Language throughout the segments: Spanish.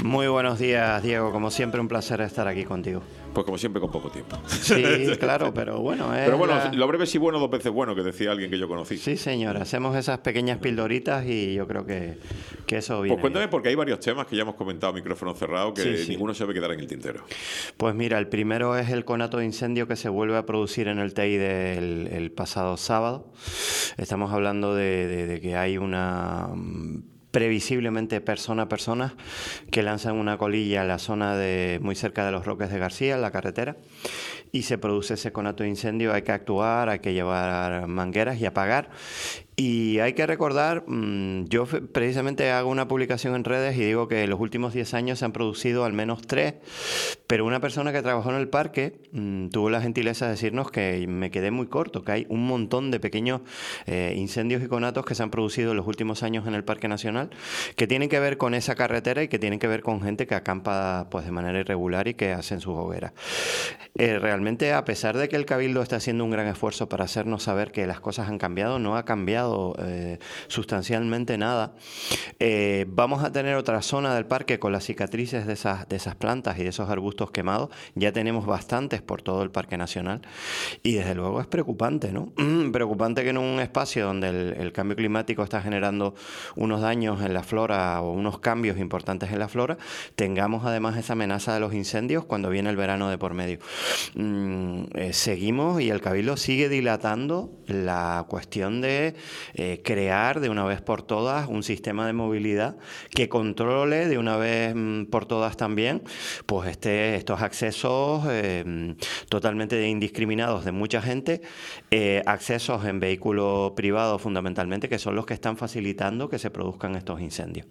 Muy buenos días, Diego. Como siempre, un placer estar aquí contigo. Pues como siempre, con poco tiempo. Sí, claro, pero bueno. Pero bueno, lo breve sí bueno, 2 veces bueno, que decía alguien que yo conocí. Sí, señor. Hacemos esas pequeñas pildoritas y yo creo que eso viene. Pues cuéntame, porque hay varios temas que ya hemos comentado a micrófono cerrado que Sí. ninguno se debe quedar en el tintero. Pues mira, el primero es el conato de incendio que se vuelve a producir en el Teide el pasado sábado. Estamos hablando de que hay una... previsiblemente personas que lanzan una colilla en la zona muy cerca de los Roques de García, en la carretera, y se produce ese conato de incendio. Hay que actuar, hay que llevar mangueras y apagar. Y hay que recordar, yo precisamente hago una publicación en redes y digo que en los últimos 10 años se han producido al menos 3, pero una persona que trabajó en el parque tuvo la gentileza de decirnos que me quedé muy corto, que hay un montón de pequeños incendios y conatos que se han producido en los últimos años en el Parque Nacional, que tienen que ver con esa carretera y que tienen que ver con gente que acampa pues de manera irregular y que hacen sus hogueras. Realmente, a pesar de que el Cabildo está haciendo un gran esfuerzo para hacernos saber que las cosas han cambiado, no ha cambiado sustancialmente nada. Vamos a tener otra zona del parque con las cicatrices de esas plantas y de esos arbustos quemados. Ya tenemos bastantes por todo el Parque Nacional y desde luego es preocupante, ¿no? Preocupante que en un espacio donde el cambio climático está generando unos daños en la flora o unos cambios importantes en la flora, tengamos además esa amenaza de los incendios cuando viene el verano de por medio. Seguimos y el Cabildo sigue dilatando la cuestión de crear de una vez por todas un sistema de movilidad que controle de una vez por todas también pues estos accesos totalmente indiscriminados de mucha gente, accesos en vehículos privados fundamentalmente, que son los que están facilitando que se produzcan estos incendios.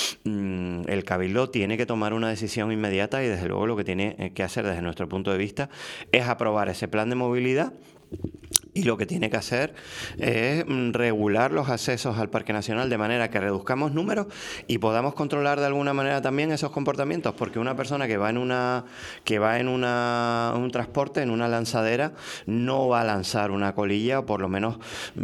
El Cabildo tiene que tomar una decisión inmediata y desde luego lo que tiene que hacer desde nuestro punto de vista es aprobar ese plan de movilidad. Y lo que tiene que hacer es regular los accesos al Parque Nacional de manera que reduzcamos números y podamos controlar de alguna manera también esos comportamientos, porque una persona que va en un transporte, en una lanzadera, no va a lanzar una colilla, o por lo menos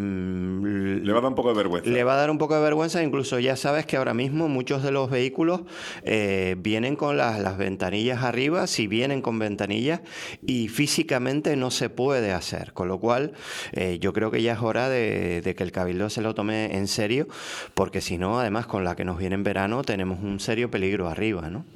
le va a dar un poco de vergüenza. Le va a dar un poco de vergüenza. Incluso ya sabes que ahora mismo muchos de los vehículos vienen con las ventanillas arriba, si vienen con ventanillas, y físicamente no se puede hacer, con lo cual yo creo que ya es hora de que el Cabildo se lo tome en serio, porque si no, además con la que nos viene en verano tenemos un serio peligro arriba, ¿no?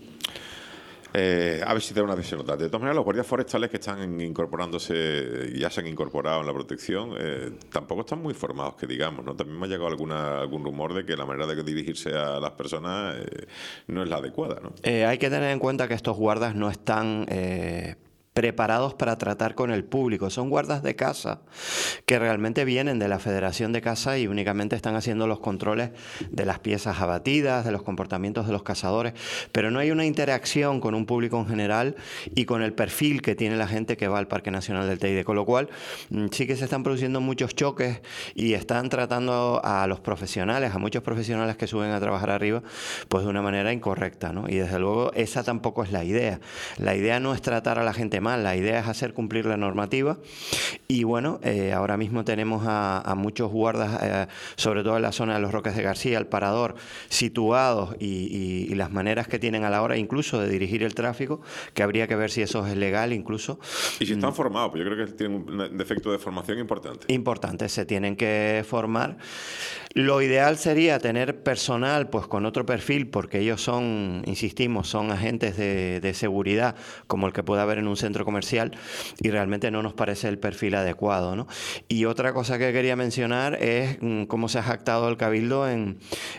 A ver si te da una visión nota. De todas maneras, los guardias forestales que están incorporándose, ya se han incorporado en la protección, tampoco están muy formados, que digamos, ¿no? También me ha llegado algún rumor de que la manera de dirigirse a las personas no es la adecuada, ¿no? Hay que tener en cuenta que estos guardas no están preparados para tratar con el público. Son guardas de caza que realmente vienen de la Federación de Caza y únicamente están haciendo los controles de las piezas abatidas, de los comportamientos de los cazadores, pero no hay una interacción con un público en general y con el perfil que tiene la gente que va al Parque Nacional del Teide, con lo cual sí que se están produciendo muchos choques y están tratando a los profesionales, a muchos profesionales que suben a trabajar arriba, pues de una manera incorrecta, ¿no? Y desde luego esa tampoco es la idea. La idea no es tratar a la gente mal, la idea es hacer cumplir la normativa y bueno, ahora mismo tenemos a muchos guardas, sobre todo en la zona de los Roques de García, el Parador, situados y las maneras que tienen a la hora incluso de dirigir el tráfico, que habría que ver si eso es legal incluso. Y si están formados, pues yo creo que tienen un defecto de formación importante. Importante, se tienen que formar. Lo ideal sería tener personal pues con otro perfil, porque ellos son, insistimos, son agentes de seguridad como el que puede haber en un centro comercial y realmente no nos parece el perfil adecuado, ¿no? Y otra cosa que quería mencionar es cómo se ha jactado el Cabildo en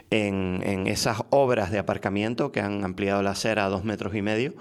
esas obras de aparcamiento que han ampliado la acera a 2,5 metros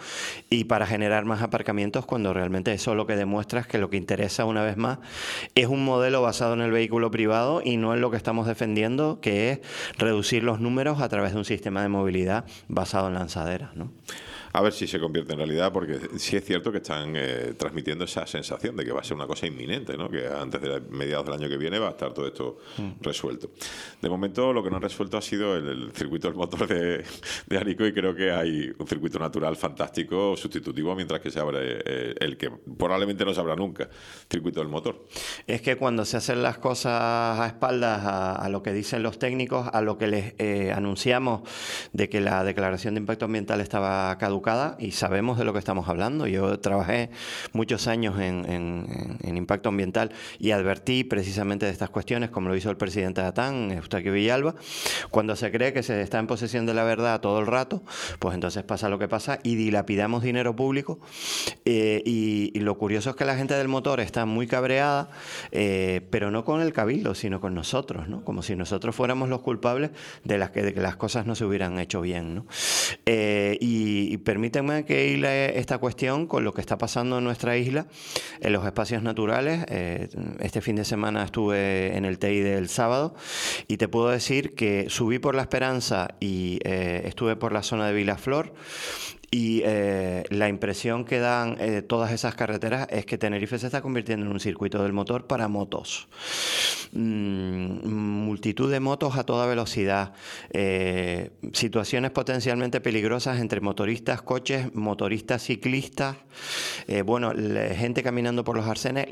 y para generar más aparcamientos, cuando realmente eso lo que demuestra es que lo que interesa una vez más es un modelo basado en el vehículo privado y no en lo que estamos defendiendo, que es reducir los números a través de un sistema de movilidad basado en lanzaderas, ¿no? A ver si se convierte en realidad, porque sí es cierto que están están transmitiendo esa sensación de que va a ser una cosa inminente, ¿no? Que antes de mediados del año que viene va a estar todo esto resuelto. De momento lo que no ha resuelto ha sido el circuito del motor de Anico, y creo que hay un circuito natural fantástico sustitutivo mientras que se abre el que probablemente no se abra nunca, circuito del motor. Es que cuando se hacen las cosas a espaldas a lo que dicen los técnicos, a lo que les anunciamos de que la declaración de impacto ambiental estaba caducada, y sabemos de lo que estamos hablando. Yo trabajé muchos años en impacto ambiental y advertí precisamente de estas cuestiones, como lo hizo el presidente de ATAN, Eustaquio Villalba. Cuando se cree que se está en posesión de la verdad todo el rato, pues entonces pasa lo que pasa y dilapidamos dinero público. Y lo curioso es que la gente del motor está muy cabreada, pero no con el Cabildo, sino con nosotros, ¿no? Como si nosotros fuéramos los culpables de que las cosas no se hubieran hecho bien, ¿no? Y permítanme que hile esta cuestión con lo que está pasando en nuestra isla, en los espacios naturales. Este fin de semana estuve en el Teide el sábado y te puedo decir que subí por La Esperanza y estuve por la zona de Vilaflor. Y la impresión que dan todas esas carreteras es que Tenerife se está convirtiendo en un circuito del motor para motos. Multitud de motos a toda velocidad. Situaciones potencialmente peligrosas entre motoristas, coches, motoristas, ciclistas. Gente caminando por los arcenes.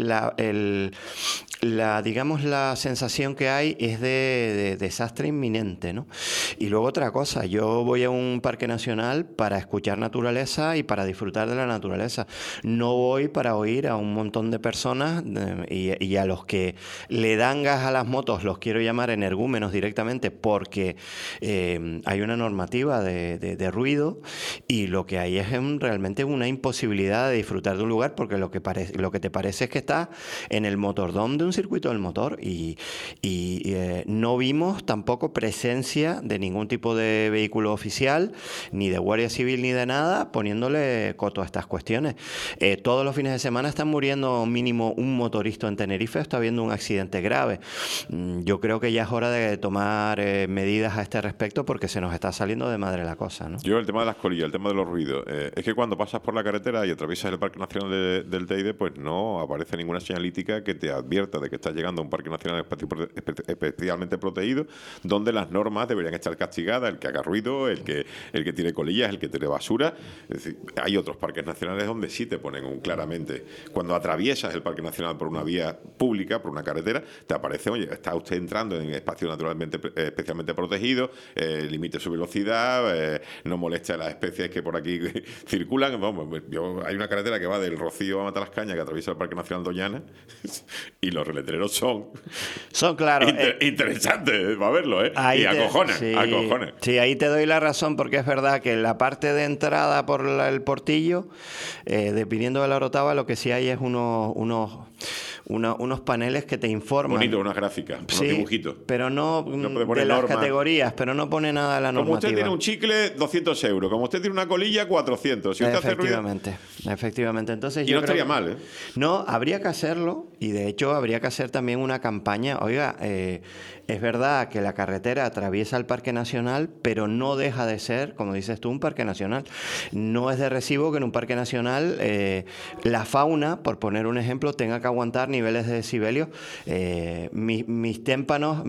Digamos, la sensación que hay es de desastre inminente, ¿no? Y luego otra cosa, yo voy a un parque nacional para escuchar naturaleza y para disfrutar de la naturaleza. No voy para oír a un montón de personas y a los que le dan gas a las motos los quiero llamar energúmenos directamente, porque hay una normativa de ruido, y lo que hay es realmente una imposibilidad de disfrutar de un lugar, porque lo que te parece es que estás en el motordom de un circuito del motor, y no vimos tampoco presencia de ningún tipo de vehículo oficial, ni de Guardia Civil, ni de nada, poniéndole coto a estas cuestiones. Todos los fines de semana están muriendo mínimo un motorista en Tenerife, está habiendo un accidente grave. Yo creo que ya es hora de tomar medidas a este respecto, porque se nos está saliendo de madre la cosa, ¿no? Yo, el tema de las colillas, el tema de los ruidos, es que cuando pasas por la carretera y atraviesas el Parque Nacional del Teide, pues no aparece ninguna señalítica que te advierta de que estás llegando a un parque nacional especialmente protegido, donde las normas deberían estar castigadas: el que haga ruido, el que tire colillas, el que tire basura. Es decir, hay otros parques nacionales donde sí te ponen claramente, cuando atraviesas el Parque Nacional por una vía pública, por una carretera, te aparece: oye, está usted entrando en espacio naturalmente especialmente protegido, limite su velocidad, no moleste a las especies que por aquí circulan. Hay una carretera que va del Rocío a Matalascaña, que atraviesa el Parque Nacional Doñana, y los letreros son claro, interesantes para verlo, y acojones. Sí, ahí te doy la razón, porque es verdad que en la parte de entrada por el portillo, dependiendo de la Orotava, lo que sí hay es unos paneles que te informan. Bonito, unas gráficas, unos dibujitos. Pero no de las categorías, pero no pone nada de la normativa. Como usted tiene un chicle, 200 euros. Como usted tiene una colilla, 400. Si usted hace ruido... Efectivamente. Entonces, y no estaría mal, ¿eh? No, habría que hacerlo, y de hecho habría que hacer también una campaña. Oiga, es verdad que la carretera atraviesa el Parque Nacional, pero no deja de ser, como dices tú, un parque nacional. No es de recibo que en un parque nacional la fauna, por poner un ejemplo, tenga que aguantar niveles de decibelios. Mis tímpanos,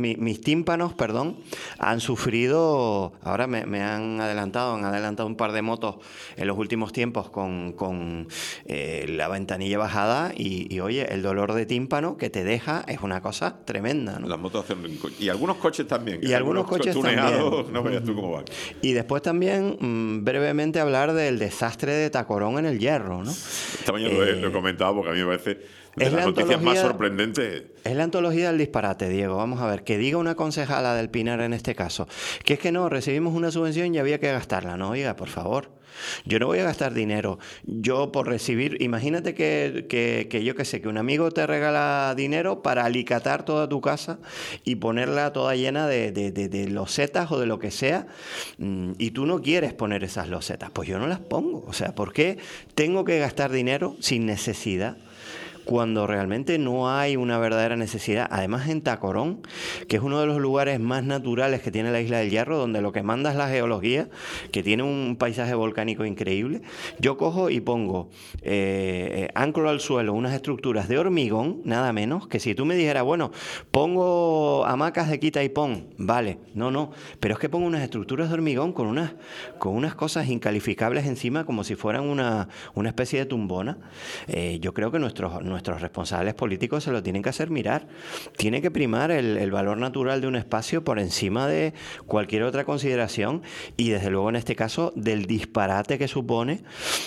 han sufrido. Ahora me han adelantado un par de motos en los últimos tiempos con la ventanilla bajada, y oye, el dolor de tímpano que te deja es una cosa tremenda, ¿no? Las motos hacen... Y algunos coches también. Y algunos coches tuneados, también. No veas tú cómo van. Y después también, brevemente, hablar del desastre de Tacorón en el Hierro, ¿no? Esta mañana lo he comentado, porque a mí me parece de las noticias más sorprendentes. Es la antología del disparate, Diego. Vamos a ver, que diga una concejala del Pinar en este caso, que es que no, recibimos una subvención y había que gastarla. No, oiga, por favor. Yo no voy a gastar dinero. Yo por recibir... Imagínate que yo qué sé, que un amigo te regala dinero para alicatar toda tu casa y ponerla toda llena de losetas o de lo que sea, y tú no quieres poner esas losetas. Pues yo no las pongo. O sea, ¿por qué tengo que gastar dinero sin necesidad cuando realmente no hay una verdadera necesidad. Además, en Tacorón, que es uno de los lugares más naturales que tiene la isla del Hierro, donde lo que manda es la geología, que tiene un paisaje volcánico increíble, yo cojo y pongo, anclo al suelo unas estructuras de hormigón, nada menos, que si tú me dijeras, bueno, pongo hamacas de quita y pon, vale, no, pero es que pongo unas estructuras de hormigón con unas cosas incalificables encima, como si fueran una especie de tumbona. Yo creo que nuestros responsables políticos se lo tienen que hacer mirar. Tiene que primar el valor natural de un espacio por encima de cualquier otra consideración, y desde luego en este caso del disparate que supone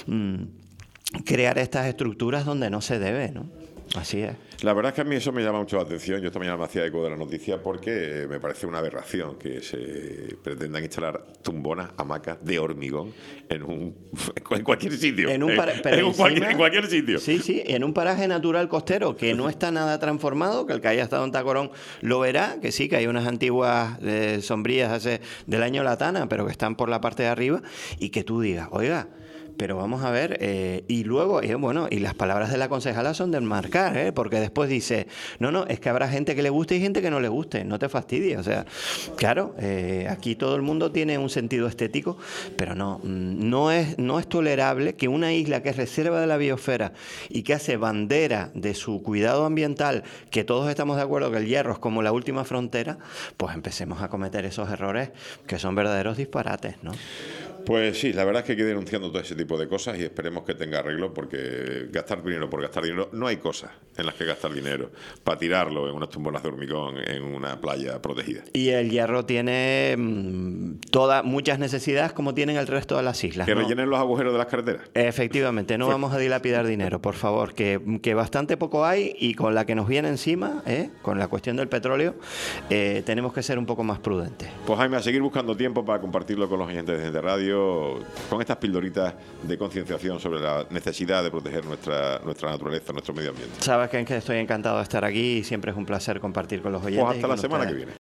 crear estas estructuras donde no se debe, ¿no? Así es. La verdad es que a mí eso me llama mucho la atención. Yo esta mañana me hacía eco de la noticia porque me parece una aberración que se pretendan instalar tumbonas, hamacas de hormigón en cualquier sitio. En cualquier sitio. Sí, en un paraje natural costero que no está nada transformado, que el que haya estado en Tacorón lo verá, que sí, que hay unas antiguas sombrillas del año Latana, pero que están por la parte de arriba, y que tú digas, oiga, pero vamos a ver, y luego, y las palabras de la concejala son de enmarcar, porque después dice, no, es que habrá gente que le guste y gente que no le guste, no te fastidies, o sea, claro, aquí todo el mundo tiene un sentido estético, pero no es tolerable que una isla que es reserva de la biosfera y que hace bandera de su cuidado ambiental, que todos estamos de acuerdo que el Hierro es como la última frontera, pues empecemos a cometer esos errores que son verdaderos disparates, ¿no? Pues sí, la verdad es que hay que ir denunciando todo ese tipo de cosas y esperemos que tenga arreglo, porque gastar dinero por gastar dinero, no hay cosas en las que gastar dinero para tirarlo en unas tumbonas de hormigón en una playa protegida. Y el Hierro tiene muchas necesidades como tienen el resto de las islas. Que rellenen los agujeros de las carreteras. Efectivamente, no vamos a dilapidar dinero, por favor, que bastante poco hay, y con la que nos viene encima, con la cuestión del petróleo, tenemos que ser un poco más prudentes. Pues Jaime, a seguir buscando tiempo para compartirlo con los oyentes de Gente Radio, con estas pildoritas de concienciación sobre la necesidad de proteger nuestra naturaleza, nuestro medio ambiente. Sabes que estoy encantado de estar aquí y siempre es un placer compartir con los oyentes. Pues hasta la semana que viene.